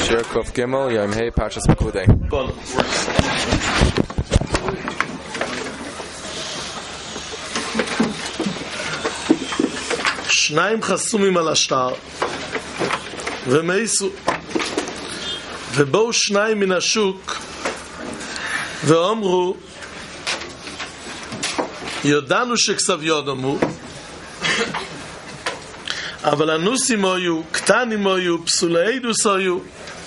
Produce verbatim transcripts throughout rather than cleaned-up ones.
Shir Kuf Gimel, Yom Hey, Parshas Pekudei. שניים חסומים על השטר ומייסו ובאו שניים מן השוק ואומרו ידענו שכסב יודמו אבל הנוסים היו, קטנים היו, פסולי עדוס היו,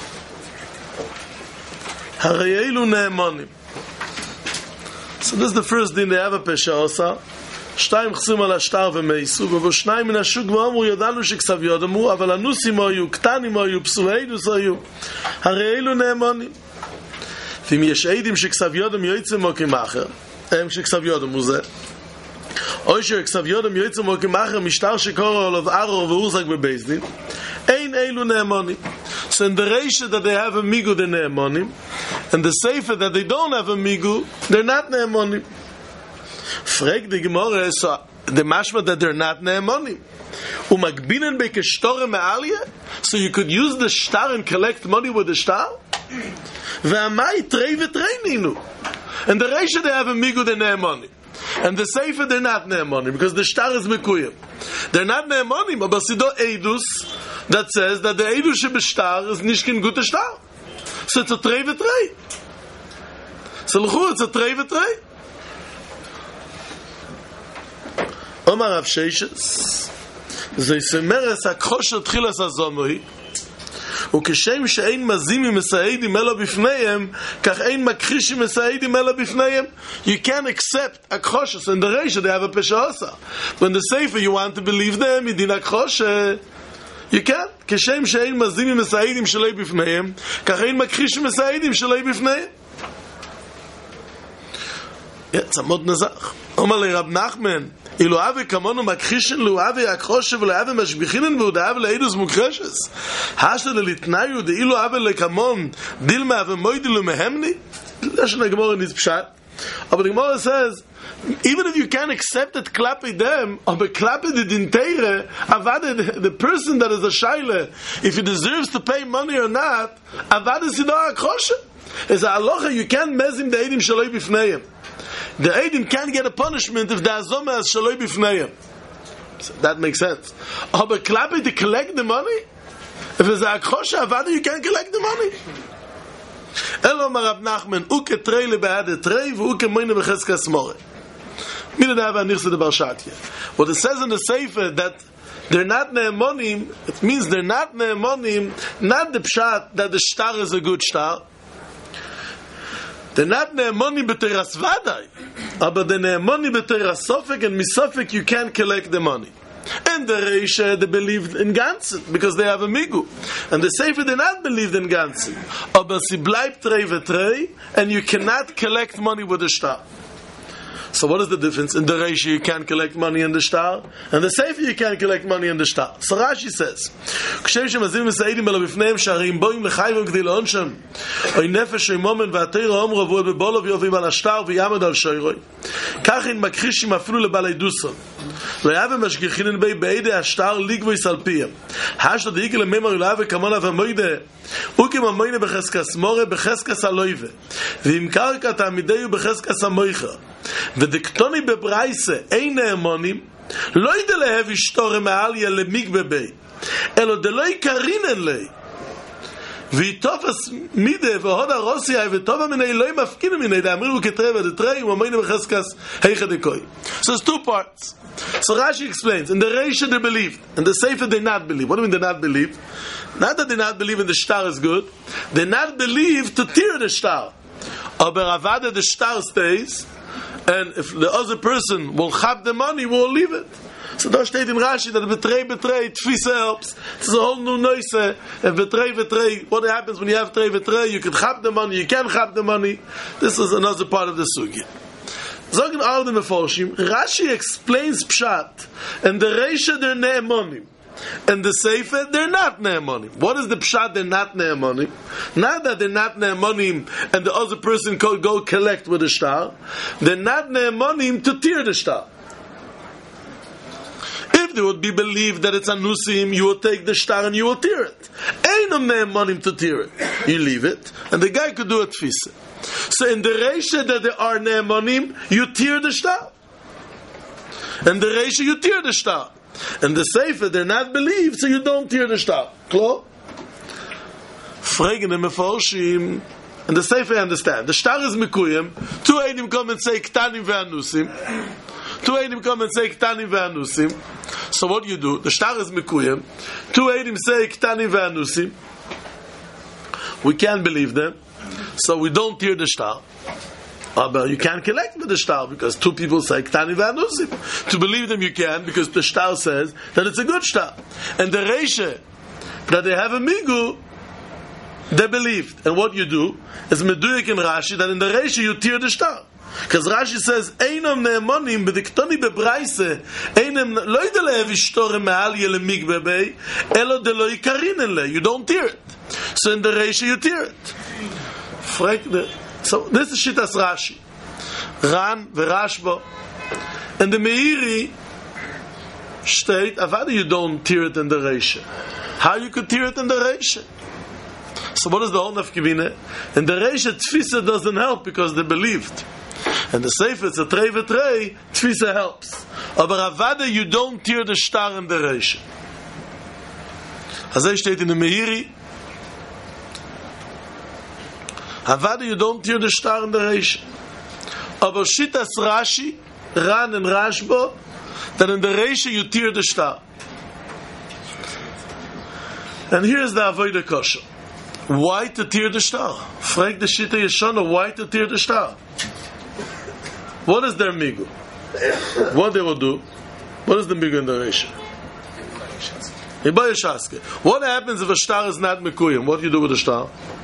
הרי אלו נאמונים. So this is the first thing they have a pesha osa. שתיים חסום על השטר ומייסו, ובו שניים מן השוק ואומרו ידענו שכסב יודמו, אבל הנוסים היו, קטנים היו, פסולי עדוס היו, הרי אלו נאמונים. ואם יש עדים שכסב יודם יוצא מוקים אחר, הם שכסב יודמו זה. או שכסב יודם יוצא מוקים אחר משטר שקורא עליו ארור והורזק בבייסדין, אין אלו נאמונים. So in the Reisha that they have a migu, they're ne'emonim, and the Sefer that they don't have a migu, they're not ne'emonim. Frag the Gemara, so the mashma that they're not ne'emonim. Umagbinen bekeshtore me'aliyah, so you could use the shtar and collect money with the shtar? Ve'amai trei v'trei ninu. And the Reisha they have a migu, they're ne'emonim. And the Sefer they're not ne'emonim, because the shtar is mekuyim. They're not ne'emonim, but sido eidus, that says that the Eidu Shebeshtar is Nishkin Gute Shtar. So it's a Trei V'Trei. So l'chu, it's a Trei V'Trei. Omar Rav Sheishes, זה יסמר את הכושר תחילת הזומוי, וכשם שאין מזימים מסעידים אלא בפניהם, כך אין מכחישים מסעידים אלא בפניהם. You can't accept a kosher. So in the Reisha they have a pesha. When the Sefer you want to believe them, you didn't kosher. You can't. כשם שאין מזימים מסעידים שלא בפניהם, כך אין מכחישים מסעידים שלא בפניהם. זה מאוד נזך. אומר לרב נחמן, אילו אבי כמונו מכחישן, לו אבי הכחושה ולאבי משביחינן, והודאב לאידוס מוכחשס. השת ללתנאיו, דאילו אבי לכמון, דילמה ומוידילו מהמני. זה שנגמור in this pshat. But the Gemara says, even if you can't accept it, klapi them, or klapi the dinteire, avad the person that is a shaila, if he deserves to pay money or not, avad is sidah akosha. It's a halacha, you can't mezim the edim shaloi bifneim. The edim can't get a punishment if the azoma is shaloi bifneim. So that makes sense. Oh, but klapi to collect the money? If it's a akosha, avad you can't collect the money. Elo marab Nachman, uke trei lebeade trei, uke moine becheskas more. What it says in the Sefer that they're not ne'emonim, it means they're not ne'emonim, not the pshat that the shtar is a good shtar. They're not ne'emonim b'teras vadai, but they're ne'emonim b'teras sofek, and misofek you can't collect the money. And the Reisha, they believed in Ganzen, because they have a migu. And the Sefer, they not believed in Ganzen. Aber sie bleibt trei v'trei, and you cannot collect money with the shtar. So what is the difference? In the Reisha you can't collect money in the shtar, and the Sefer you can't collect money in the shtar. So Rashi says, כשם שמזים מסעידים אלא בפניהם שהרים בואים לחייבים כדי לעונשם, אוי נפש אימומן והתירה אומרו ועוד בבולו ויובים על השטר ויעמד על שיירוי. כך אין מכחישים אפילו לבעלי דוסון. לא יאווה משגיחינן בי בעדי השטר ליגבוי סלפיהם. השתא דאיקה לממר לא יאווה כמונה ומוידה, וכם המוינה בחסקס מורה בחסקס הלויבה. ואם קרקע תעמידהו בחסקס המויכה. ודקטוני בברייסה אין נאמונים, לא ידע להב אשתורה מעליה למקווה בי, אלא דלוי קרינן לי. ויתופס מידה והוד הרוסיה וטובה מיני לא מפקינו מיני דאמריו כתרי ודתרי ומאמינו בחסקס היכה דקוי. So it's two parts. So Rashi explains, in the Reisha they believed, and the Sefer they not believe. What do you mean they not believe? Not that they not believe in the shtar is good, they not believe to tear the shtar. Aber avada the shtar stays, and if the other person will have the money, will leave it. So there steht in Rashi that betrei betrei tfisa helps. It's a whole new noise. And betrei betrei, what happens when you have trei betrei? You can have the money, you can't have the money. This is another part of the sugya. Zogen all the meforshim, Rashi explains pshat, and the Reisha they're ne'emonim, and the Sefer they're not ne'emonim. What is the pshat? They're not ne'emonim. Not that they're not ne'emonim, and the other person could go collect with the shtar. They're not ne'emonim to tear the shtar. If if there would be believed that it's anusim, you will take the star and you will tear it. Ain't no ne'emanim to tear it. You leave it, and the guy could do a tfisa. So in the reisha that there are ne'emanim, you tear the star. And the reisha, you tear the star. And the sefer, they're not believed, so you don't tear the star. Klar? Fragen the meforshim. And the sefer understand. The star is mekuyim. Two eidim come and say ktanim ve'anusim. Two eidim come and say ktanim ve'anusim. So what do you do? The star is mekuyim. Two eidim say ktanim ve'anusim. We can't believe them, so we don't tear the star. Uh, but you can't collect with the star because two people say ktanim ve'anusim. To believe them you can because the star says that it's a good star. And the reisha that they have a migu, they believed. And what you do is meduyik in Rashi that in the reisha you tear the star. Because Rashi says, Einam ne'emanim b'diktoni bebraise, Einam lo yide le'ev ishtore me'al yele migbe bei, elo de lo yikarinen le. You don't tear it. So in the reisha you tear it. So this is Shitas Rashi. Ran v'Rashba. And the Meiri state, avada you don't tear it in the reisha. How you could tear it in the reisha? So what is the whole nafkivine? In the reisha, tfisa doesn't help because they believed. And the sefer, it's a trei v'trei, tfisa helps. Aber avada, you don't tear the star in the reisha. As I state in the Meiri, avada, you don't tear the star in the reisha. Aber Shitas Rashi, Ran and Rashba, that in the reisha you tear the star. And here's the avodah kosher. Why to tear the star? Frag the Shita Yeshana, why to tear the star? What is their migu? What they will do? What is the migu in the reisha? What happens if a star is not mekuyim? What do you do with the star?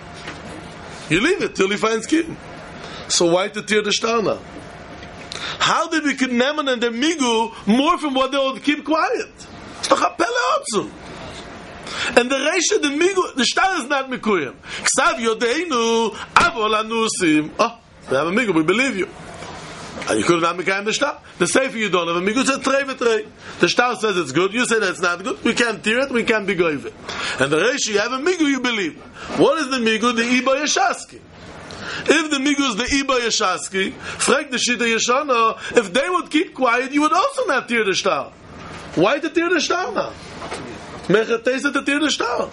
You leave it till he finds kin. So why to tear the star now? How did we condemn and the migu more from what they would keep quiet? It's doch a pelle otzu. And the reisha, the migu, the star is not mekuyim. Ksav yodeinu avol anusim. Oh, we have a migu, we believe you. And you could have not mekayim the star. The sefer you don't have a migu, it's a trei v'trei. The star says it's good, you say that it's not good. We can't tear it, we can't be goyve it. And the reisha, you have a migu, you believe. What is the migu? The iba yeshaski. If the migu is the iba yeshaski, frag the shita yeshana, if they would keep quiet, you would also not tear the star. Why to tear the star now? Mechatesa to tear the star.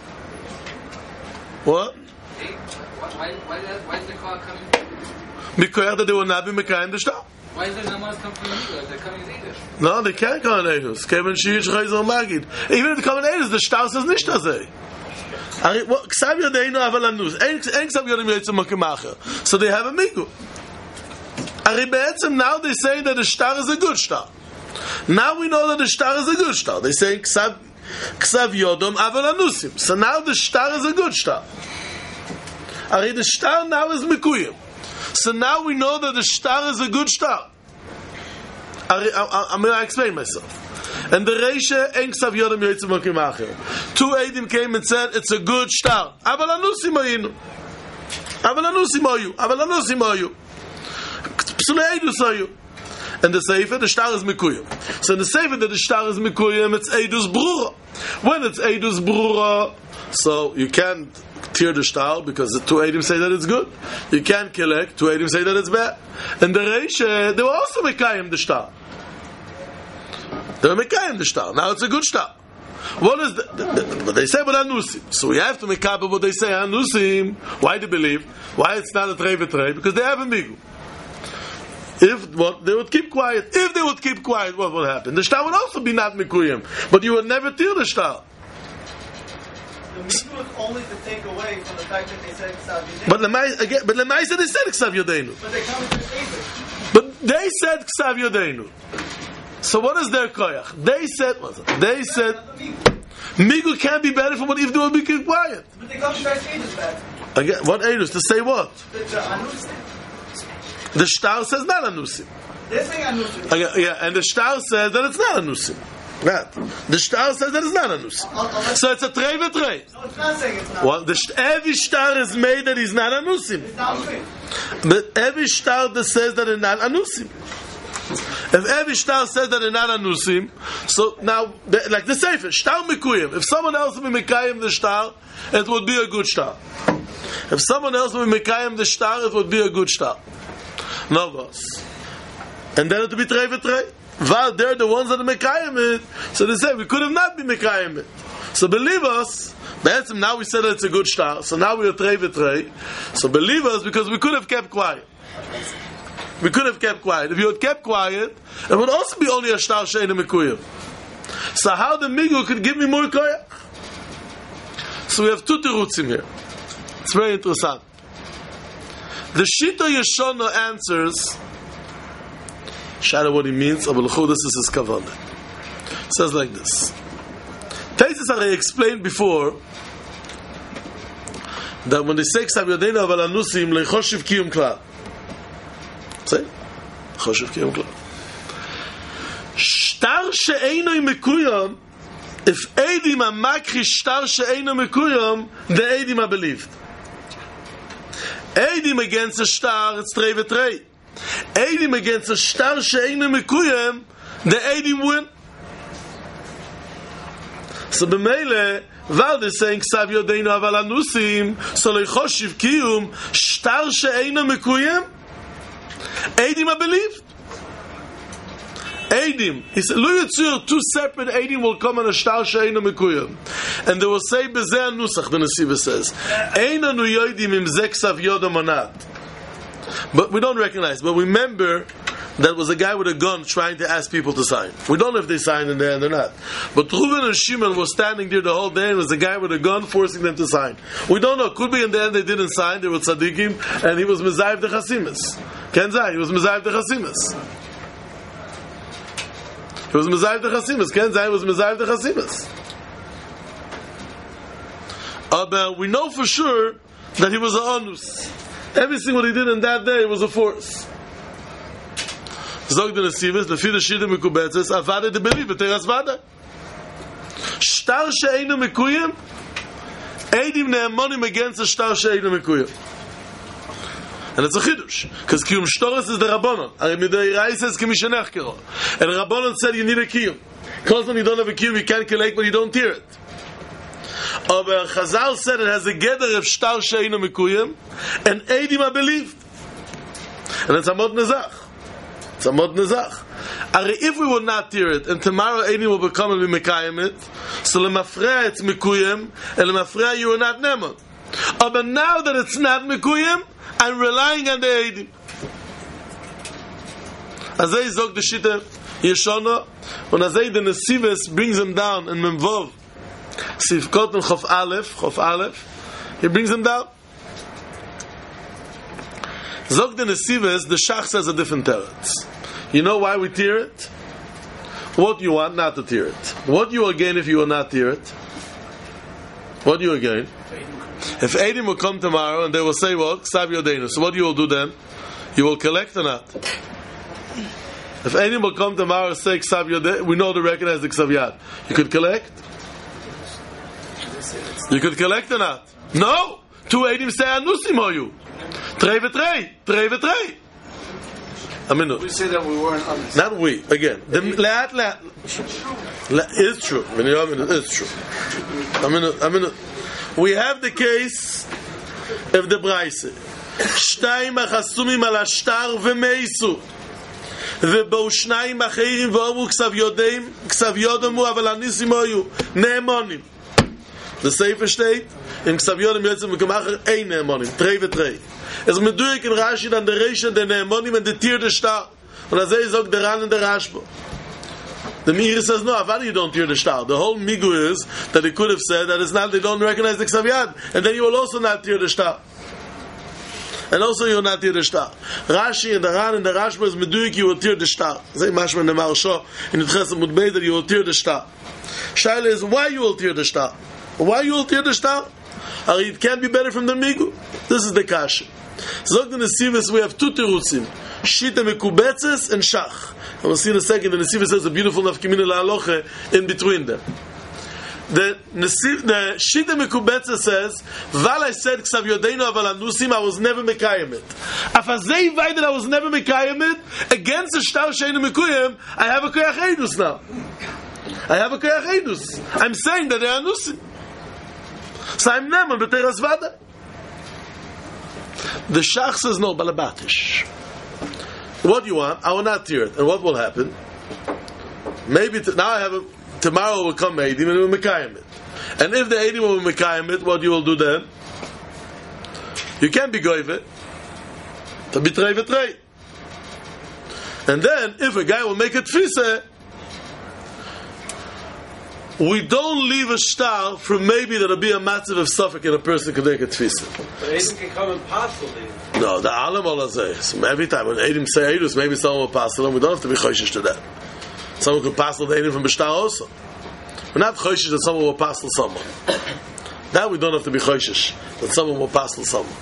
What? Why, why, why is the car coming? Because that they will not be mekayim the star. Why is there no more come from the English? They're coming in English. No, they can't come in English. Kevin Shiish Chayzer Magid. Even if they come in English, the star says nicht azay. Ksav yodeinu aval anus. Ein ksav yodeinu yitzim makemacher. So they have a migu. Ari be'etzim, now they say that the star is a good star. Now we know that the star is a good star. They say ksav ksav yodom aval anusim. So now the star is a good star. Ari the star now is mekuyim. So now we know that the star is a good star. I, I, I'm going to explain myself. And the reisha, ein ksav yodam yoitzim mokim acher. Two eidim came and said, it's a good star. Aval anusim oyinu. Aval anusim oyu. Aval anusim oyu. Psule eidus oyu. And the sefer, the star is mekuyim. So in the sefer that the star is mekuyim, it's eidus brura. When it's eidus brura, so you can't tear the star because the two eidim say that it's good. You can't collect. Two eidim say that it's bad. And the reisha, they were also mekayim the star. They were mekayim the star. Now it's a good star. What is the, the, the, the they say about anusim? So we have to make up what they say anusim. Why do you believe? Why it's not a trei v'trei? Because they have a migu. If what they would keep quiet. If they would keep quiet, what would happen? The star would also be not mekuyim, but you would never tear the star. The migu is only to take away from the fact that they said Ksav Yodeinu. But Lemai again, but Lemai said they said Ksav Yodeinu. But they come into the English. But they said Ksav Yodeinu. So what is their koyach? They said what? They said migu can't be better from what if they would be keep quiet. But they come to the English back. Again, what Eidus? To say what? The, the Anusim. The Shtar says not Anusim. They're saying Anusim. Again, yeah, and the Shtar says that it's not Anusim. Right. The Shtar says that it's not Anusim. So it's a trei v'trei. No, it's not saying it's not. Well, the every Shtar is made that he's not Anusim. It's not true. But every Shtar that says that it's not Anusim. If every shtar says that they're not anusim, so now, like the sefer, shtar mekuyim. If someone else would be mekayim the shtar, it would be a good shtar. If someone else would be mekayim the shtar, it would be a good shtar. No goes. And then it would be trei v'trei. While they're the ones that are mekayim it, so they say we could have not been mekayim it. So believe us. Now we said that it's a good shtar, so now we are trei v'trei. So believe us, because we could have kept quiet. We could have kept quiet. If you had kept quiet, it would also be only a shtar she'einu mekuyim. So how the migu could give me more koyach? So we have two terutzim here. It's very interesting. The Shita Yeshona answers, shadow what he means, Abul Chudus is his kavanah. It says like this. Taisus I explained before that when they say Ksav Yodeinu Aval Anusim Leichoshiv Kiyum Klal. Say? Choshiv Kiyum Klal. Shtar she'einu mekuyam, if Eidim HaMakri shtar she'einu mekuyam, the Eidim are believed. Eidim against a shtar, it's trei v'trei. Eidim against a shtar she'einu mekuyam, the Eidim win. So b'meile, while they're saying Ksav Yodeinu Aval Anusim, so leichoshiv kiyum, shtar she'einu mekuyam, Eidim are believed. Eidim. He said, Lu Yitzur, two separate Eidim will come on a shtar she'einu mekuyam. And they will say, Bezeh Nusach, the Nesiva says, Eina nu yodim im zeh ksav yodam or not. But we don't recognize. But remember, that was a guy with a gun trying to ask people to sign. We don't know if they signed in there and they're not. But Reuven and Shimon were standing there the whole day and was a guy with a gun forcing them to sign. We don't know. Could be in the end they didn't sign. They were tzaddikim and he was Mezayv the Chasimus. Kenzai, he was Mezayv the Chasimus. He was Mezayv the Chasimus. Kenzai was Mezayv the Chasimus. Uh, but we know for sure that he was an onus. Everything what he did in that day was a force. Zog the Nesivos, lefi the Shita Mekubetzes, avada de believe teras vada. Shtar she'einu mekuyim, Eidim ne'emonim against a shtar she'einu mekuyim. And it's a chidush, because kiyum shtoros is the Rabbanon. Ari midei Rai says kimishenech kero. And Rabbanon said you need a kiyum. Because when you don't have a kiyum, you can't collect, but you don't tear it. Aber Chazal said it has a gather of shtar she'einu mekuyim, and Eidim are believed. And it's Amod Nezach. It's Amod Nezach. Ari, if we will not tear it, and tomorrow Eidim will become and be mekayim it, so lemafreya it's mekuyim, and lemafreya you are not nemon. But now that it's not mekuyim, I'm relying on the Eidim. Azay zog the Shita Yeshona, when Azay the Nesivos brings him down in Memvov, Sivkot and Chof Aleph, Chof Aleph, he brings him down. Zog the Nesivos, the Shach says a different teretz. You know why we tear it? What do you want? Not to tear it. What do you will gain if you will not tear it? What do you will gain? If Eidim will come tomorrow and they will say, what? Ksav Yodeinu. So what you will do then? You will collect or not? If Eidim will come tomorrow and say Ksav Yodeinu, we know to recognize the Ksav Yad. You could collect? You could collect or not? No! Two Eidim say Anusim Hoyu. Trei v'trei. Trei v'trei. A minute. We say that we weren't honest. Not we. Again. The le'at le'at. It's true. It's true. A minute. A minute. We have the case of the Braise. Shtayim achasumim al ashtar v'meisu. ובאו שניים אחרים ואומרו כסב יודעים, כסב יודעמו, אבל הניסים היו נאמונים. The Sefer steht, in כסב יודעים יוצא במקום אחר, אין נאמונים, תרי ותרי. אז מדויק in Rashi dann der Reisha, der נאמונים and the Tier der Star. Und das ist auch der Ran und der Rashbo. The Meir says, no, Avadi, you don't tear the star. The whole migu is that he could have said that it's not, they don't recognize the Ksav Yad. And then you will also not tear the star. And also you will not tear the star. Rashi and the Ran and the Rashba is meduik, you will tear the star. Say Mashma and the Marsha in the Chesed Mudbei that you will tear the star. Shaila is why you will tear the star. Why you will tear the star? It can't be better from the migu. This is the kasha. Zog the Nesivos, we have two terutzim. Shita Mekubetzes and Shach. And we'll see in a second, the Nesivos says a beautiful nafkimina la'aloche in between them. The Nesiv, the Shita Mekubetzes says, Val I said, Ksav Yodeinu aval anusim, I was never mekayim it. If I say that I was never Mekayim it, against the Shtar Sheinu Mekuyim, I have a Koyach Eidus now. I have a Koyach Eidus. I'm saying that they are Nusim. So I'm Neman B'Teras Vada. The Shach says no, Balabatish. What do you want? I will not hear it. And what will happen? Maybe t- now I have a, tomorrow will come Eidim and will Mekayim it. And if the Eidim will Mekayim it, what you will do then? You can't be Goyve to be Trei V'Trei. And then, if a guy will make a Tfisa, we don't leave a star from maybe there'll be a massive of suffix and a person can make a Tfisa. But Eidim can come and pass the lead. No, the Alam Allah says. Every time when Eidim say Eidus, maybe someone will pass them. We don't have to be choishish to that. Someone could pass the Eidim from B'Shtar also. We're not choishish that someone will pass someone. That we don't have to be choishish that someone will pass someone.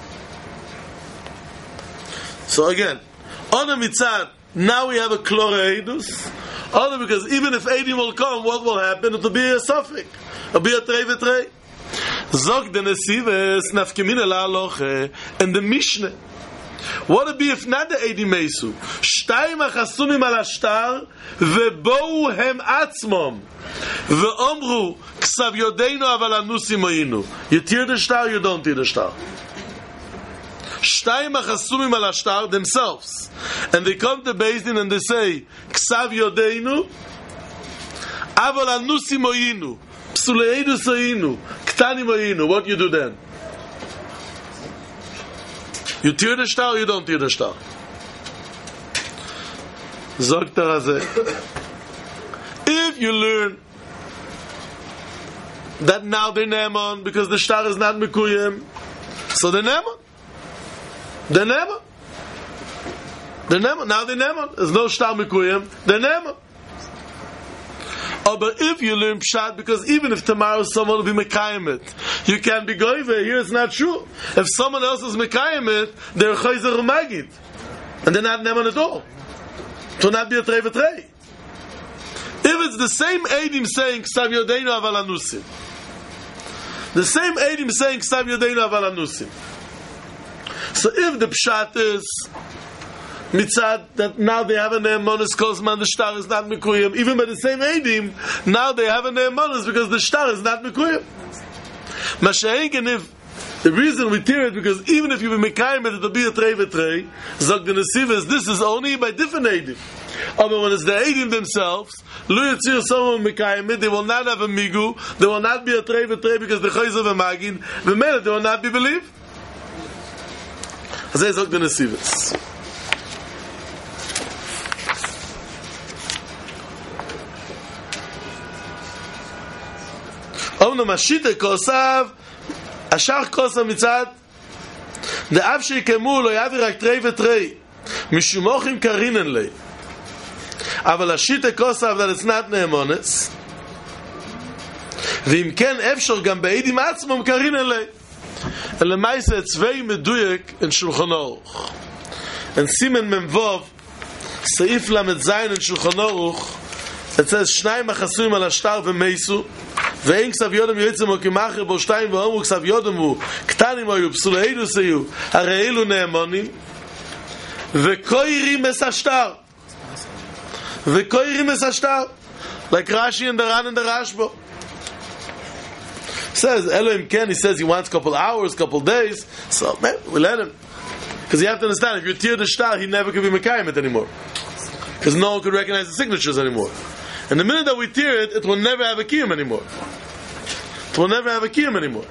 So again, on a mitzad, now we have a klora Eidus. Only because even if Eidim will come, what will happen? It will be a suffix. It will be a Trei V'Trei. Zog the Nesives nafkemin la aloche and the Mishnah. What would be if not the Eidim Meisu? Shtayim achasumim al ashtar vebou hem atzmom veomru ksav yodeinu aval anusim oyinu. You tear the shtar, you don't tear the shtar. Shtayim achasumim al ashtar themselves, and they come to Beis Din and they say ksav yodeinu aval anusim oyinu psuleinu soyinu ktanim oyinu. What you do then? You tear the shtar or you don't tear the shtar? Zog der Razeh. If you learn that now they're Neman because the shtar is not Mekuyim, so they're Neman. They're Neman. They're Neman. Now they're Neman. There's no shtar Mekuyim. They're Neman. Oh, but if you learn Pshat, because even if tomorrow someone will be Mekayim it, you can't be Goyve. Here it's not true. If someone else is Mekayim it, they're Chayzer Magid. And they're not Neman at all. To not be a Trei V'Trei. If it's the same Eidim saying Ksav Yodeinu Aval Anusim, the same Eidim saying Ksav Yodeinu Aval Anusim, so if the Pshat is Mitzad, that now they have a Ne'emonis Kozman, the shtar is not Mekuyim. Even by the same Eidim, now they have a Ne'emonis because the shtar is not Mekuyim. Masha'enken, if the reason we tear it, because even if you be Mekayim it, it'll be a Trei V'Trei, Zog the Nesivas, this is only by different Eidim. But when it's the Eidim themselves, Lu Yitzir someone Mekayim it, they will not have a Migu, they will not be a Trei V'Trei because the Chayz of a Magin, the Mele, they will not be believed. Azay Zog the Nesivas. Omna Mashita Kosav Ashach Kosav Mitzad the Avshei Kemu lo yavi rak Trei V'Trei Mishumochim Karinen Le Aval Ashita Kosav that it's not Ne'emonis V'im ken Efshor Gam Be'edim Atzmom Karinen Le and Lemaisa Tzvei Meduyek in Shulchan Aruch and Simen Memvov Seif Lamed Zayin in Shulchan Aruch it says Shnayim Achasuim al Ashtar V'Meisu ואין כסב יודם יועצם או כמחר בו שתיים ואומרו כסב יודם הוא קטנים היו פסולאידוס היו הרי אלו נאמונים וקוירים es השטר וקוירים es השטר like Rashi and the Ran and the Rashbo says Elohim Ken he says he wants a couple hours couple days so man we let him because you have to understand if you tear the shtar he never could be Mekayim it anymore because no one could recognize the signatures anymore. And the minute that we tear it, it will never have a kiyum anymore. It will never have a kiyum anymore.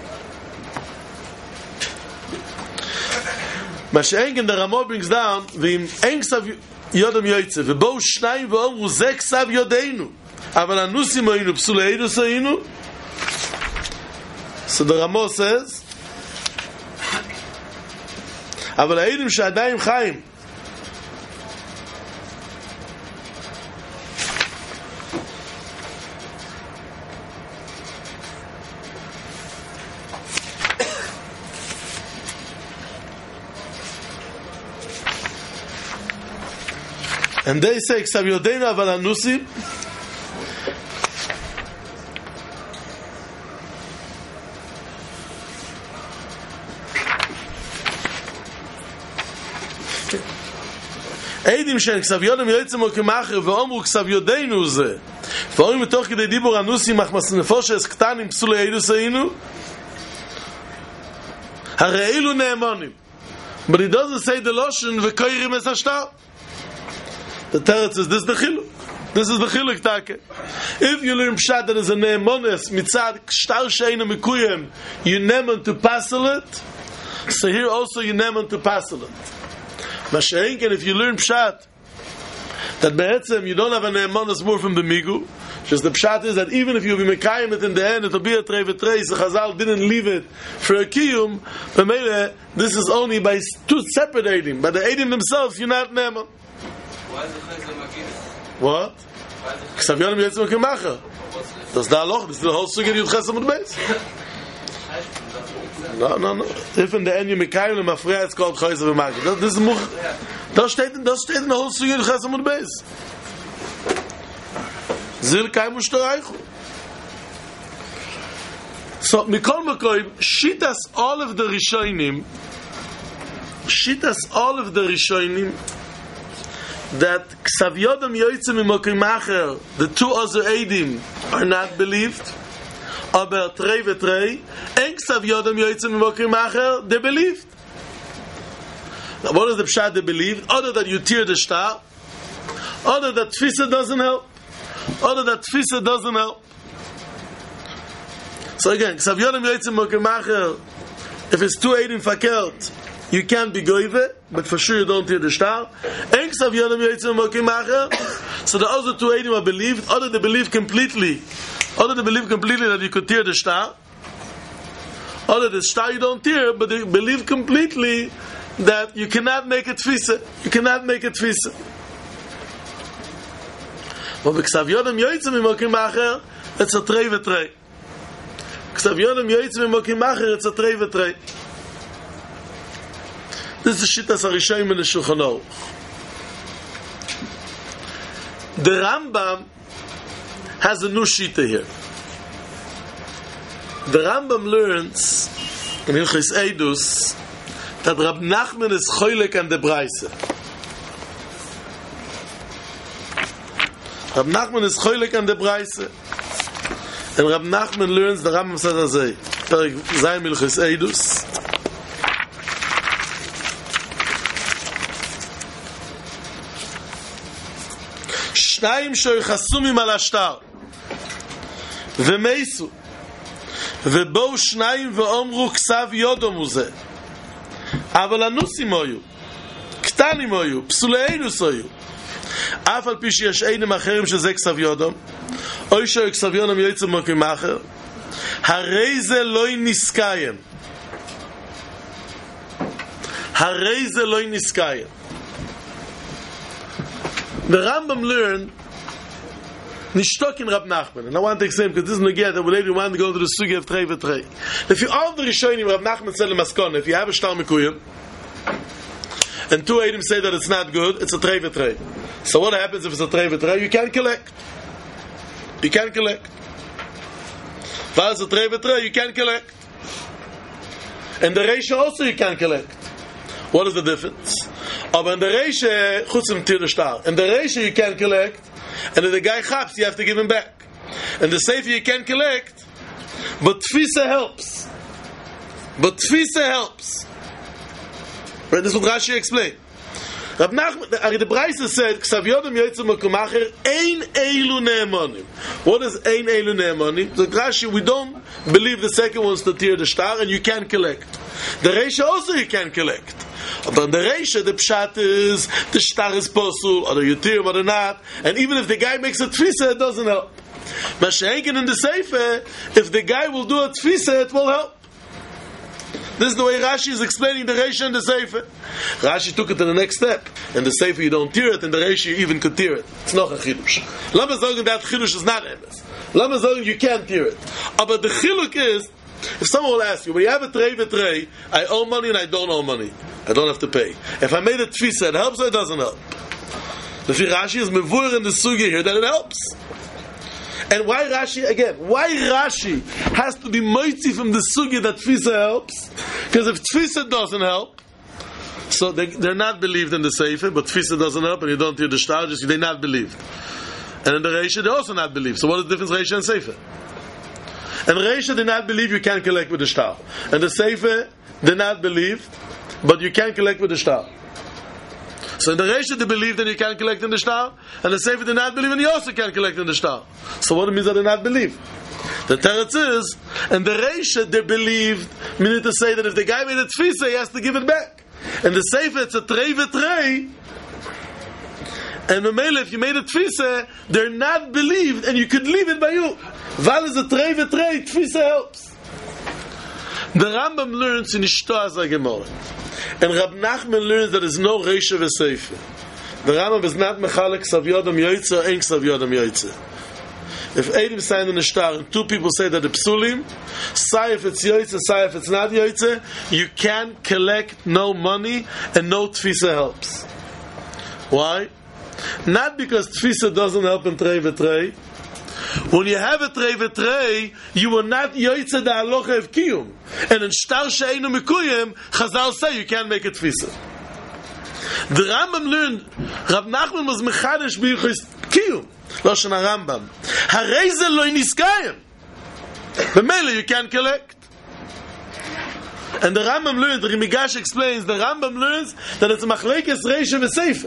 Mashengen the Ramah brings down v'im ein ksav yodam yoytze v'bo shnayim v'omru ze ksav yodeinu aval anusim oyinu psuleidus oyinu. So the Ramah says aval ha'edim she'adayim chayim and they say Ksav Yodeinu Aval Anusim Eidim shen ksav yodem yoytze mokim acher ve'omru ksav yodeinu ze. V'orim mitoch kidei dibur anusim achmas nefoshes ktanim psule eidus einu. Hare eilu ne'emonim. But he doesn't say the Loshen v'koirim es hashtar. The teretz is this the chiluk. This is the chiluk take. If you learn pshat that is a ne'emones mitzad shtar she'einu mikuyem, you ne'emon to passel it. So here also you ne'emon to passel it. Mashenken, if you learn pshat that be'etzem you don't have a ne'emones more from the migu, just the pshat is that even if you be mekayim it in the end, it will be a trei v'trei. The Chazal didn't leave it for a kiyum. But maybe this is only by two separate edim. By the edim themselves, you're not ne'emon. Why is the Chayzer Magidus? What? Ksav yodem yoytze mokim acher. That's the halach. This is the whole sugya Yud Ches Amud Beis. No, no, no. If in the end you mekayim le mafreya, it's called Chayzer v'Magid. This is much. Das steht, das steht in the whole sugya Yud Ches Amud Beis. Zil kayim u'shtaraychu. So, mikol makoim, shitas all of the Rishonim, shitas all of the Rishonim, that ksav yodem yoytze mimokim acher, the two other edim, are not believed. Aber trei v'trei, en ksav yodem yoytze mimokim acher, they believed. Now, what is the pshat they believed? Other that you tear the shtar, other that tfisa doesn't help, other that tfisa doesn't help. So again, ksav yodem yoytze mimokim acher, if it's two edim fakert, you can't be goive, but for sure you don't hear the shtar. En ksav yodem yoytze mimokim acher, so the other two edim are believed, other they believe completely, other they believe completely that you could tear the shtar, other the shtar you don't tear, but they believe completely that you cannot make it tfisa, you cannot make it tfisa. But ksav yodem yoytze mimokim acher, it's a trei v'trei. Ksav yodem yoytze mimokim acher, it's a trei v'trei. This is Shittas HaRishonim in the Shulchan Aruch. The Rambam has a new Shita here. The Rambam learns in Hilchos Eidus that Rab Nachman is choilek on the Braise. Rab Nachman is choilek on the Braise. And Rab Nachman learns, the Rambam says as a Perek Zayin Hilchos Eidus, שניים שיחסומים על השטר ומייסו ובואו שניים ואומרו כסב יודום וזה אבל הנוסים היו קטנים היו פסולי אינוס היו אף על פי שיש אינים אחרים שזה כסב יודום אוי שאו כסב יודום יוצא מוקים אחר הרי זה לא נסקיים הרי זה לא נסקיים. The Rambam learned Nishtok in Rab Nachman, and I want to explain because this is Nagia that we later want to go into the Sugi of Trei v'Trei. If you all the Rishonim, Rab Nachman said in Maskon, if you have a Shtar Mekuyim, and two Eidim say that it's not good, it's a Trei v'Trei. So what happens if it's a Trei v'Trei? You can't collect. You can't collect. If it's a Trei v'Trei, you can't collect. And the Reisha also you can't collect. What is the difference? Aber in the Reisha, chutzim tir the shtar. In the Reisha you can't collect, and if the guy chaps, you have to give him back. And the Sefer you can't collect, but Tfisa helps. But Tfisa helps. Right, this is what Rashi explained. Rab Nachman, the Braisa said, Ksav yodem yoytze mokum acher, ein eilu ne'emonim. What is ein eilu ne'emonim? So Rashi, we don't believe the second one's to tear the shtar, and you can't collect. The Reisha also you can't collect. But in the Reisha, the pshat is the shtar is posul, or the yutir, or not. And even if the guy makes a tfisa, it doesn't help. Mashenkin in the Sefer, if the guy will do a tfisa, it will help. This is the way Rashi is explaining the Reisha and the Sefer. Rashi took it to the next step. In the Sefer you don't tear it, in the Reisha you even could tear it. It's not a chidush. Lama sagen that chidush is not emes. Lama sagen you can't tear it. But the chiluk is, if someone will ask you, when you have a trei v'trei, I owe money and I don't owe money. I don't have to pay. If I made a tfisa, it helps or it doesn't help? The Rashi is mevur in the sugi here that it helps. And why Rashi, again, why Rashi has to be moitzi from the sugi that tfisa helps? Because if tfisa doesn't help, So they, they're not believed in the Sefer, but Tfisa doesn't help, and you don't hear the Shtar, just they're not believed. And in the Reisha, they're also not believed. So what is the difference Reisha and Sefer? And Reisha did not believe you can collect with the Shtar. And the Sefer did not believe, but you can collect with the Shtar. So in the Reisha they believe that you can collect in the Shtar, and the Sefer did not believe and you also can collect in the Shtar. So what it means that they not believe? The teretz is, and the Reisha they believed, meaning to say that if the guy made a tfisa, he has to give it back. And the Sefer, it's a trei v'trei, and Mamela, if you made a tfisa, they're not believed, and you could leave it by you. Val is a trei v'trei, tfisa helps. The Rambam learns in Ishto as a Gemara. And Rab Nachman learns that there is no Reisha v'Sefer. The Rambam is not Mechalek Ksav Yodam Yoytze or Ein Ksav Yodam Yoytze. If Eidim sign in the Shtar and two people say that the Psulim, say if it's Yoytze, say if it's not Yoytze, you can't collect no money and no Tfisa helps. Why? Not because Tfisa doesn't help in Trei v'Trei. When you have a Trei v'Trei, you are not Yoytze da Alocha of Kiyum. And in Shtar She'einu Mikuyim, Chazal say you can't make a Tfisa. The Rambam learned, Rab Nachman was Mechadish B'yichus Kiyum. Loshen HaRambam. Hareze lo niskayim. B'mele you can't collect. And the Rambam learns, the Rimigash explains, the Rambam learns that it's a machlekes Reisha v'Sefer.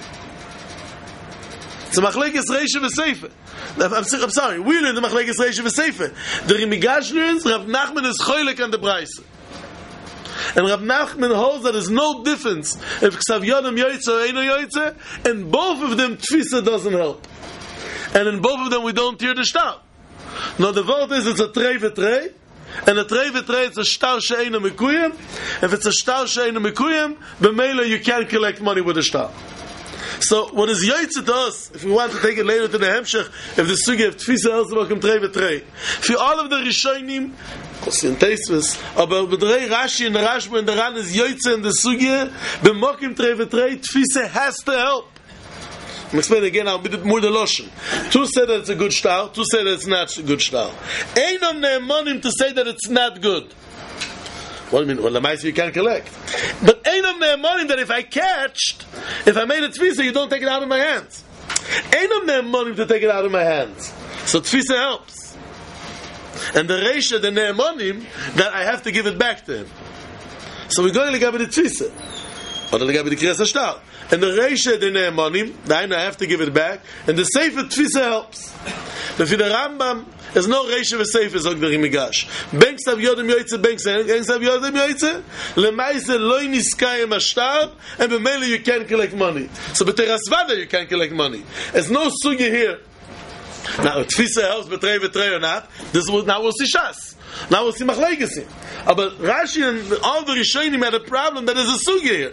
It's a machlekes Reisha v'Sefer. I'm, I'm sorry, we learn the machlekes Reisha v'Sefer. The Rimigash learns, Rav Nachman is choylek on the Braisa. And Rav Nachman holds that there's no difference if Ksav Yodam Yoytze or Eino Yoytze, and both of them Tfisa doesn't help. And in both of them we don't hear the Shtar. Now the vote is it's a Trei v'Trei, and a Trei v'Trei it's a Shtar She'einu Mikuyim. If it's a Shtar She'einu Mikuyim, b'meila you can't collect money with a Shtar. So what is Yoytze to us, if we want to take it later to the Hemshech, if the Sugi of Tfisa else welcome Trei v'Trei, for all of the Rishonim, in Teisves, aber b'drei Rashi and the Rashba and the Ran is Yoytze and the Sugi, b'mokim Trei v'Trei, Tfisa has to help. I'm explaining again now, more the Loshen. Two say that it's a good shtar, two say that it's not a good shtar. Einom ne'emonim to say that it's not good. What do you mean? Well, the mice you can't collect. But einom ne'emonim that if I catched, if I made a tfisa, you don't take it out of my hands. Einom ne'emonim to take it out of my hands. So tfisa helps. And the reisha, the ne'emonim, that I have to give it back to him. So we're going to give it a tfisa. Or to give it a kriyas hashtar. And the reisha, the ne'emonim, I have to give it back. And the sefer tfisa helps. But for the Rambam, there's no reisha v'sefer, zog the Rimigash. Ben ksav yodem yoytze, ben ksav yodem yoytze, lemaise loy niskayim hashtar, and b'meila you can't collect money. So b'terasvada you can't collect money. There's no sugi here. Now, tfisa helps b'trei v'trei or not, this will, now we'll see shas. Now we'll see machlegesim. But Rashi and all the Rishonim had a problem that there's a sugi here.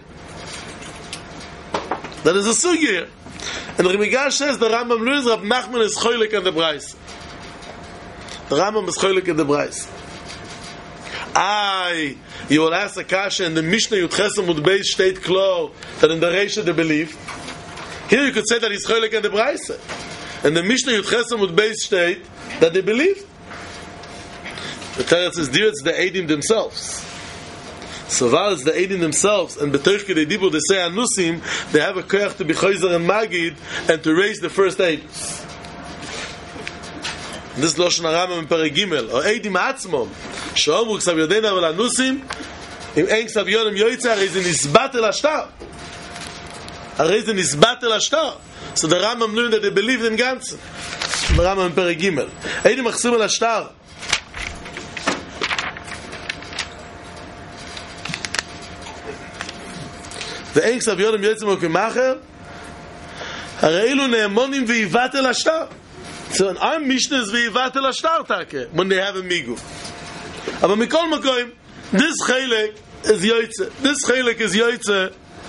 That is a sugi here. And the Rimigash says the Rambam learns Rav Nachman is choylek on the Braisa. The Rambam is choylek in the Braisa. Ay, you will ask a kasha in the Mishnah Yud Chesem Mud Beis state klo that in the Reisha they believe. Here you could say that he's choylek on the Braisa. And the Mishnah Yud Chesem Mud Beis state that they believe. The Teretz is dear, it's the Eidim themselves. So while it's the Eidim themselves, and B'toich Kedei Dibur, they say Anusim, they have a koyach to be Choyzer and Magid, and to raise the first Eidim. This Loshen HaRambam in Perek Gimel, or Eidim Atzmom, She'omru Ksav Yodeinu Aval Anusim, Im Ein Ksav Yodem Yoytze, Arei Ze Nisbat El Hashtar. Arei Ze Nisbat El Hashtar. So the Rambam learned that they believed in Ganzen. The Rambam in Perek Gimel. Eidim Achsim El Hashtar. ואין כסב יודם יוצא מוקמאחר הרי אלו נאמונים ואיבת אל השטר. So in our Mishnah is ואיבת אל השטר take when they have a migu. אבל מכל מקום this חלק is יוצא this חלק is יוצא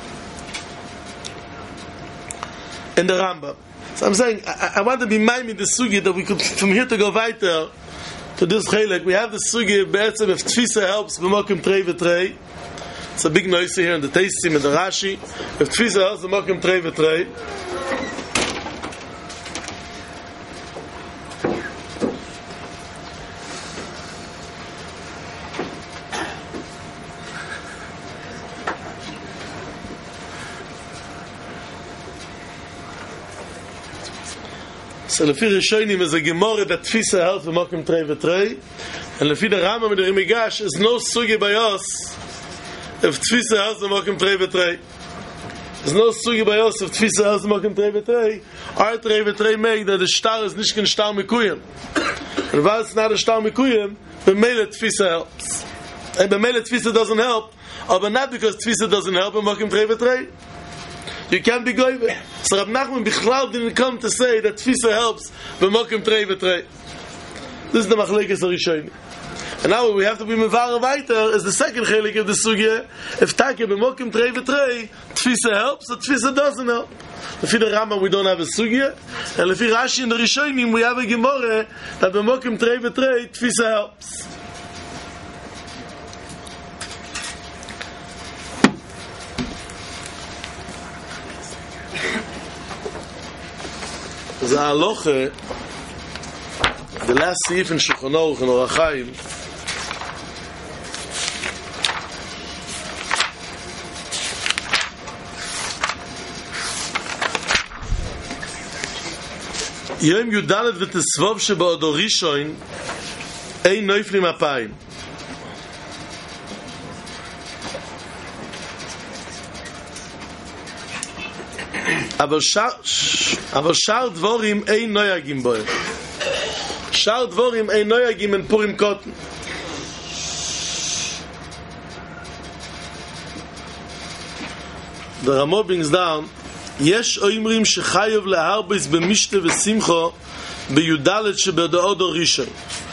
in the Rambam. So I'm saying I, I want to be minding the sugi that we could from here to go weiter to this xhelek. We have the sugi be'etzem if tfisa helps b'mokim trei v'trei. It's a big noise here in the Teisim and the Rashi. If tfisa helps b'mokim trei v'trei. So lefi Rishonim is a Gemara that Tfisa helps b'mokim trei v'trei, and lefi the Rambam and the Rimigash is no sugi bayos if Tfisa helps b'mokim trei v'trei. There's no sugi bayos if Tfisa helps b'mokim trei v'trei. Our trei v'trei make that the star is nicht kein star mikuyim. And while it's not a star mikuyim, b'meile Tfisa helps. And b'meile Tfisa doesn't help, but not because Tfisa doesn't help b'mokim trei v'trei. You can't be going. So Rab Nachman Bichlal didn't come to say that Tfisa helps b'mokim trei v'trei. This is the machlekes Rishonim. And now we have to be mevarer weiter is the second chelik of the sugya. If take b'mokim trei v'trei, Tfisa helps, or Tfisa doesn't help. Lefi the Rambam we don't have a sugya, and lefi Rashi and the Rishonim we have a gemara that b'mokim trei v'trei Tfisa helps. The halacha, the last seif in Shulchan Aruch and Orach Chaim, Yom Yudalet v'Tesvav sheba'Adar Rishon ein noiflim apayim. אבל שאר דבורים אין נויגים בו. שאר דבורים אין נויגים אין פורים קוטן. The Ramo brings down, יש אומרים שחייב להרבס במשתה ושמחו ביודלת שבדאודו ראשון.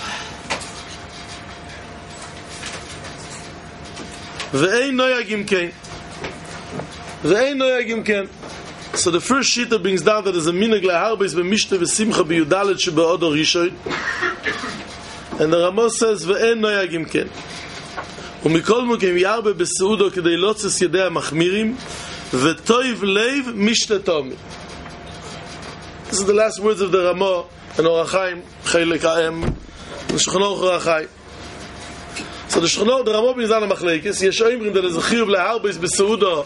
ואין נויגים כן. ואין נויגים כן. So the first shita brings down that there's a minhag laharbis b'mishta v'simcha b'yudalet shebe'odor rishon, and the Ramo says ve'en noyagim ken u'mikol mokem yarbe b'seudo kedei lotzes yedei ha'machmirim v'toiv leiv mishta tomi. This is the last words of the Ramo and Orach Chaim chelik ha'em the Shulchan Aruch Orach Chaim. So the Shulchan Aruch, the Ramo brings down a machlekes. Yesh omrim that there's a chiyuv laharbis b'seudo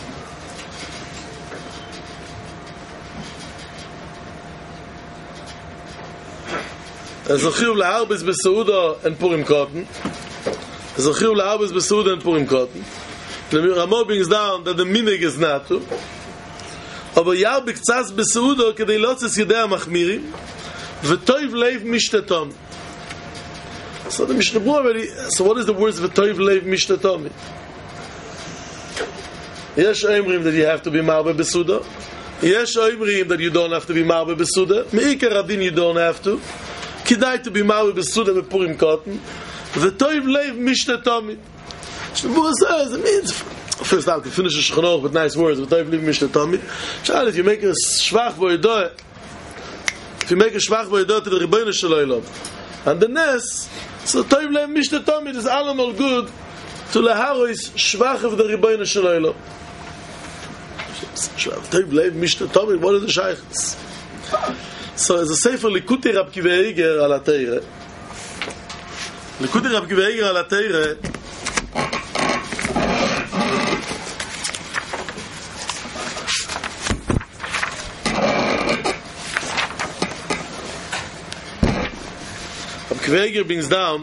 There's a chiyuv laharbis b'seuda and Purim cotton. There's a chiyuv laharbis b'seuda and Purim cotton. The Ramo brings down that the minhag is not to. Aber yar b'ktzas b'seuda kedei lotzes yedei ha'machmirim v'toiv leiv mishtatom. So the Mishnah Berurah already. So what is the words v'toiv leiv mishtatom? Yesh omrim that you have to be marbe b'seuda. Yesh omrim that you don't have to be marbe b'seuda. Me'ikar adin you don't have to. Kidai to be married b'suda b'purim cotton. The toiv leiv mishta tomid. Mishnah Berurah says it means first out to finish the Shulchan Aruch with nice words. The toiv leiv mishta tomid. Child, if you make a shvach v'yodah, if you make a shvach v'yodah to the Ribono Shel Olam, and the nes, so toiv leiv mishta tomid is allemal good to laharois shvach of the Ribono Shel Olam. Toiv leiv mishta tomid. What are the shaykhs? So as a sefer Likutei Rab Kiva Eiger al Teire, Likutei Rab Kiva Eiger al Teire, Rab Kiva Eiger brings down,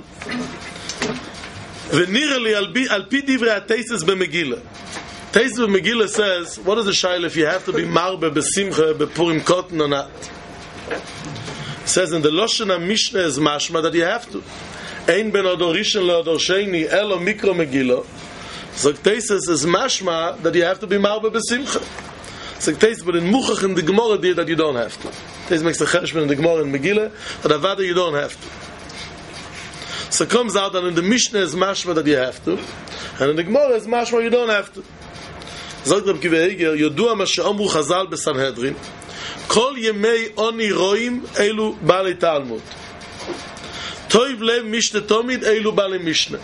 V'nirali al pi divrei HaTeisus b'Megillah. Teisus b'Megillah says, what is the shaila if you have to be marbe b'simcha b'purim cotton or not? It says in the Lashon HaMishnah is mashma that you have to. Ein ben odor rishon leodor sheni elo mikro megillah. So Teisus is mashma that you have to be marbe b'simcha. So Teisus, but in Muchach in the Gemara did that you don't have to. Teisus makes the cheshbon in the Gemara in Megillah that avada you don't have to. So it comes out that in the Mishnah is mashma that you have to, and in the Gemara is mashma you don't have to. Zog Rab Kiva Eiger, Yodua ma she'omru Chazal b'Sanhedrin, Kol yemei oni roim elu bali Talmud. Toiv lev mishne tomid elu bali Mishnah.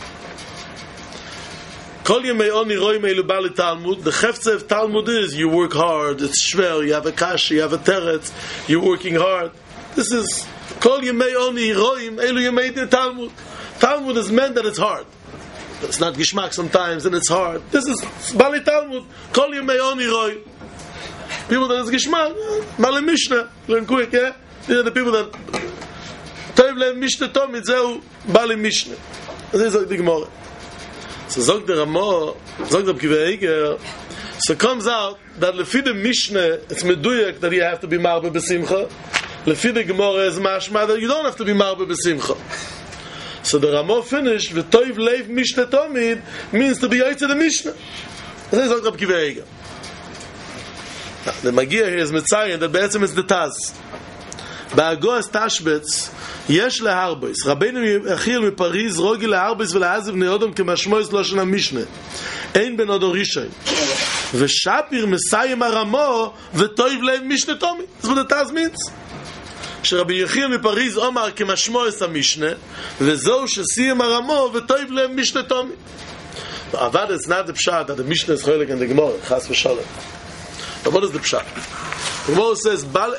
Kol yemei oni roim elu bali Talmud. The chefze of Talmud is you work hard, it's shver, you have a kashi, you have a teretz, you're working hard. This is Kol yemei oni roim elu yemei de Talmud. Talmud is meant that it's hard. It's not gishmak sometimes, and it's hard. This is bali Talmud. Kol yemei oni roim. People that is gishmak, bali Mishnah, learn quick, yeah? These are the people that Toiv Lev Mishneh Tomid Zeu Bali Mishneh. This is the Gemara. So Zog the Ramo, Zog the Kiva Eiger. So it comes out that Lefi the Mishneh, it's Meduyak that you have to be Marbe B'Simcha. Lefi the Gemara is Mashma that you don't have to be Marbe B'Simcha. So the Ramo finished, V'Toiv Lev Mishneh Tomid means to be Yaitze the Mishneh. This is Zog the Kiva Eiger. The Magia here is Mitzayin, that Be'etzim is the Taz. Ba'agoas Tashbetz, יש להרבויס רבנו אחיל מפריז רוגי להרבויס ולעזב בני אודום כמשמעוס לא של המשנה אין בן אודו רישוי ושפיר מסיים הרמו וטויב לב משנה תומי. That's what the Taz means. שרבי יחיל מפריז אומר כמשמעוס המשנה וזהו שסיים הרמו וטויב לב משנה תומי. אבל it's not the pshat that the Mishnah is choilek in the Gemara chas v'shalom. But what is the pshat? The Gemara says Bal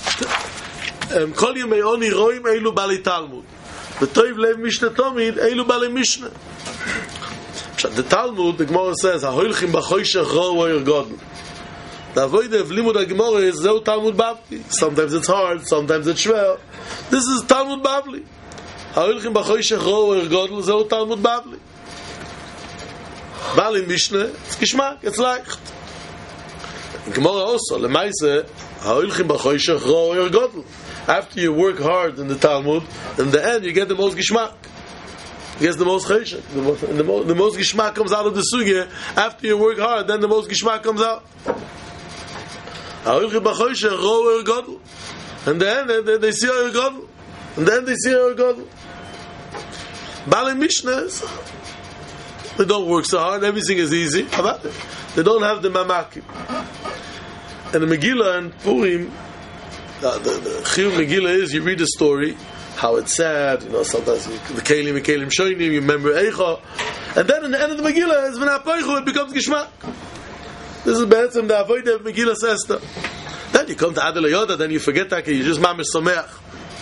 כל ימי עוני רואים אילו בעלי תלמוד וטויב לב משנה תומid אילו בעלי משנה. The Talmud, the Gemara says ההולכים בחושך ראו ירגודל. The avodah of limud HaGemara is זהו Talmud Bavli. Sometimes it's hard, sometimes it's schwer. This is Talmud Bavli. ההולכים בחושך ראו ירגודל זהו Talmud Bavli. בעלי משנה, it's geschmack, it's leicht. Gemara also, למעשה ההולכים בחושך ראו ירגודל. After you work hard in the Talmud, in the end you get the most gishmak. You get the most cheshek. The most, the most, the most gishmak comes out of the sugya. After you work hard, then the most gishmak comes out. And then they, they, they see our God. And then they see our God. Bali Mishnahs, they don't work so hard. Everything is easy. They don't have the mamakim. And the Megillah and Purim, The, the, the Chiyuv Megillah is, you read the story, how it's sad, you know, sometimes you, the Kelim and Kelim Shoinim, you remember Eicha, and then in the end of the Megillah, is when Apoichu, it becomes Gishmak. This is Be'etzim, the Avodah of Megillah Sesta. Then you come to Adel Yoda, then you forget that, you just Mamish Someach.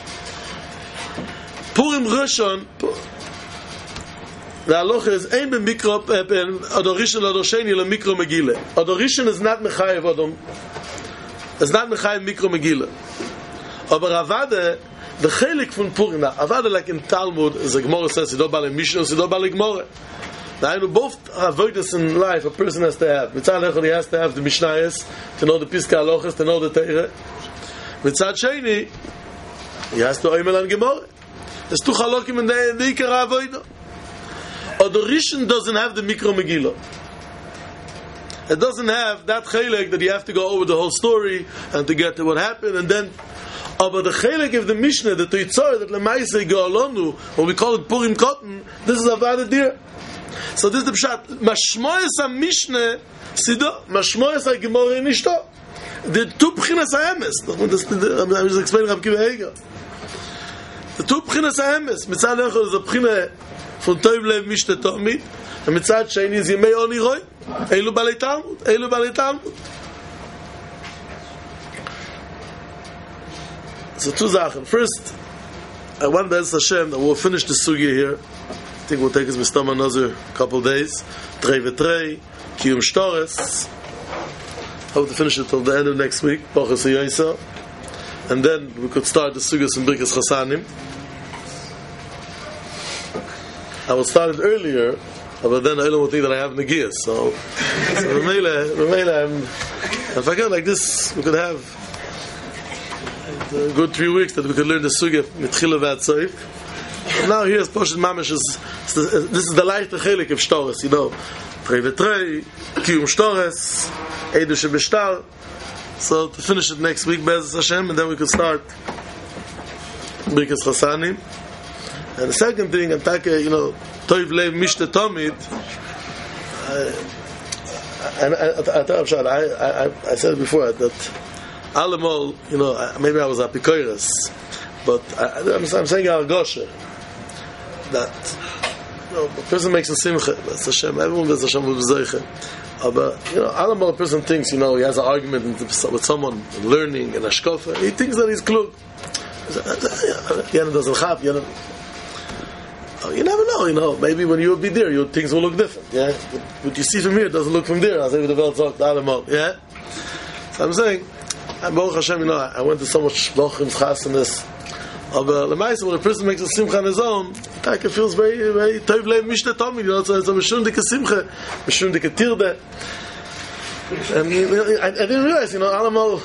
Purim Rishon, the halacha is, Ein ben Mikro, Ador Rishon, Ador Sheni, Le Mikro Megillah. Ador Rishon is not Mechayev Adom, it's not Mechayev Mikro Megillah. Aber Avada, the chelik from Purim, Avada like in Talmud, as the Gemara says, Sido Bali Mishnah, Sido Bali Gemara. Now, I know both avodas in life a person has to have. Mitzad Echad, he has to have the Mishnayos, to know the Piska Halachos, to know the Teire. Mitzad Sheni, he has to oimel and Gemara. There's two chalokim in the, the Ikar Avodah. Or the Rishon doesn't have the Mikro Megillah. It doesn't have that chelik that you have to go over the whole story and to get to what happened, and then but the chelik of the Mishnah, the Toitzor, that Lemaisei Go'alonu, what we call it Purim Cotton, this is Avada Dir. So this is the Pshat. Mashmoyes HaMishnah Sido, Mashmoyes HaGemorah Nishto. The two Pchinas HaEmes. I'm just explaining Rav Kiva Eiger. The two Pchinas HaEmes. Mitzad Echad is a Pchina from Toiv Lev Mishneh Tomid, and Mitzad Sheni is Yemei Oni Roy. Eilu Balei Talmud. Eilu Balei Talmud. So two Sachen. First, I want to ask Hashem that we'll finish the sugya here. I think we'll take us with Stam another couple of days. Trei v'trei, Kiyum Shtores. Hope to finish it till the end of next week. Bachas Yoisa. And then we could start the sugyas in Birkas Chasanim. I will start it earlier, but then I don't think that I have Negiyas. So, so Ramela, Ramela, I'm, if I get like this, we could have a good three weeks that we could learn the sugya mitchila v'atzoif. Now here's Poshet Mamish is this is the light the chelik of Shtores, you know, Trei v'trei, Kiyum Shtores, Eidu shebeshtar. So to finish it next week, Be'ezus Hashem, and then we could start Birkas Chasanim. And the second thing, and take, you know, Toiv Lev Mishneh Tomid. And I, I, I, I, I said before that Alamol, you know, maybe I was apikoiras, but I, I'm, I'm saying Al Gosher that you know, a person makes a simcha. That's Hashem. Everyone does Hashem with zeicha. But you know, Alamol, a person thinks, you know, he has an argument with someone learning and ashkofa. He thinks that he's klug. Yana doesn't have. Yana. You never know, you know. Maybe when you'll be there, your things will look different. Yeah, what you see from here doesn't look from there. I say with the Welt sagt Alamol. Yeah. So I'm saying. And Baruch Hashem, you know, I went to so much Lochim, Chas, and this. But the Maisa, when a person makes a simcha on his own, it feels very, very toiv lev mishne tomid. You know, it's a mishun dike simcha, mishun dike tirde. And you know, I, I didn't realize, you know, Alamal.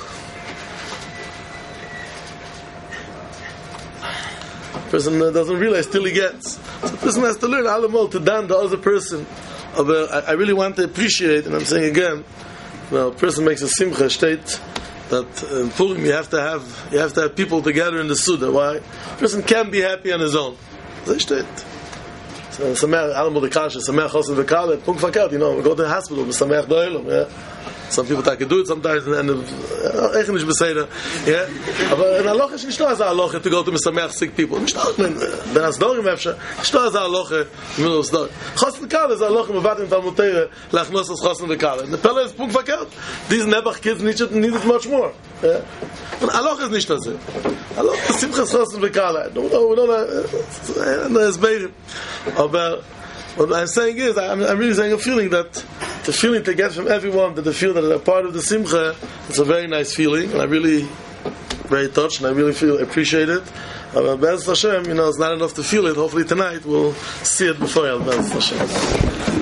Person doesn't realize till he gets. So the person has to learn Alamal to dan the other person. But I, I really want to appreciate, and I'm saying again, you know, a person makes a simcha state. That in Purim you have to have you have to have people together in the Suda. Why? A person can't be happy on his own. That's it. So Sameach Alam Bodekasha, Sameach Chosin V'Kale, Punk Fakat, you know, we go to the hospital, Sameach Doilum, yeah. Some people take do it sometimes, and echt nicht beseder, yeah. Aber in Aloche ist nicht nur als Aloche to go to Sameach sick people. Nicht nur, wenn das Dorim efscher, nicht nur als Aloche, im Middle of Story. Chosin V'Kale ist Aloche, mit Vatim Talmutere, Lachnos as Chosin V'Kale. The Pelle is Punk Fakat. These Nebach kids need it, need it much more, yeah. Und Aloche ist nicht das. Aloche ist Simchas Chosin V'Kale. No, no, no, no, it's better. Aber what I'm saying is, I'm, I'm really saying a feeling that the feeling to get from everyone that they feel that they're part of the simcha, it's a very nice feeling, and I really very touched, and I really feel appreciate it. But Be'ez Hashem, you know, it's not enough to feel it. Hopefully tonight we'll see it before Be'ez Hashem.